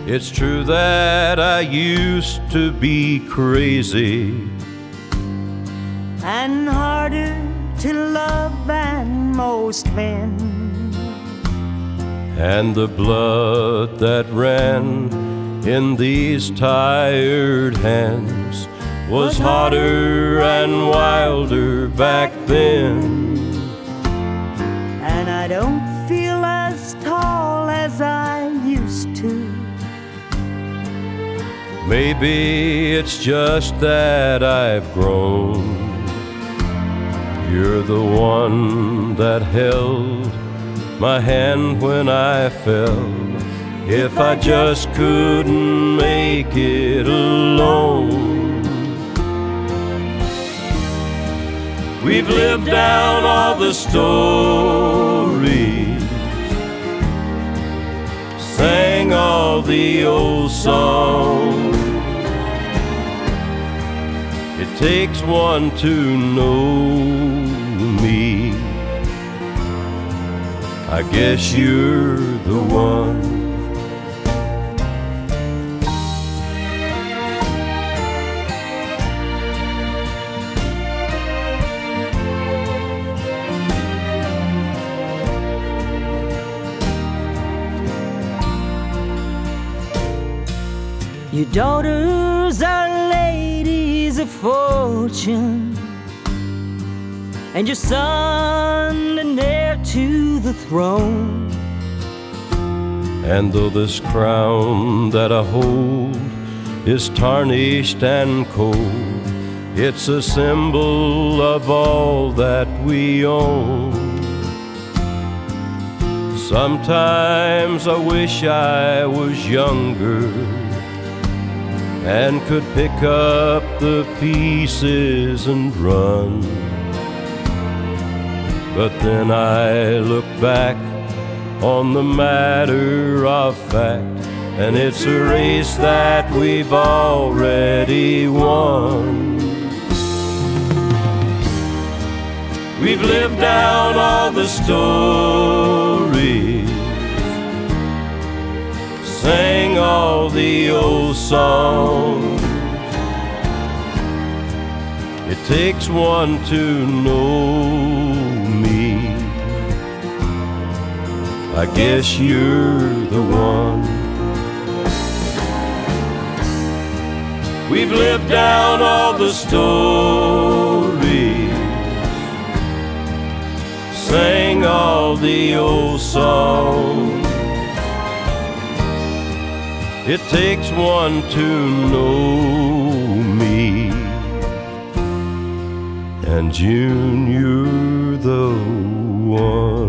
It's true that I used to be crazy and harder to love than most men, and the blood that ran in these tired hands was hotter and wilder back then. And I don't feel as tall as I used to. Maybe it's just that I've grown. You're the one that held my hand when I fell. If I just couldn't make it alone. We've lived down all the stories, sang all the old songs. It takes one to know me. I guess you're the one. Your daughters are ladies of fortune, and your son an heir to the throne. And though this crown that I hold is tarnished and cold, it's a symbol of all that we own. Sometimes I wish I was younger and could pick up the pieces and run. But then I look back on the matter of fact, and it's a race that we've already won. We've lived down all the stories, sang all the old songs. It takes one to know me. I guess you're the one. We've lived down all the stories, sang all the old songs. It takes one to know me. And June, you're the one.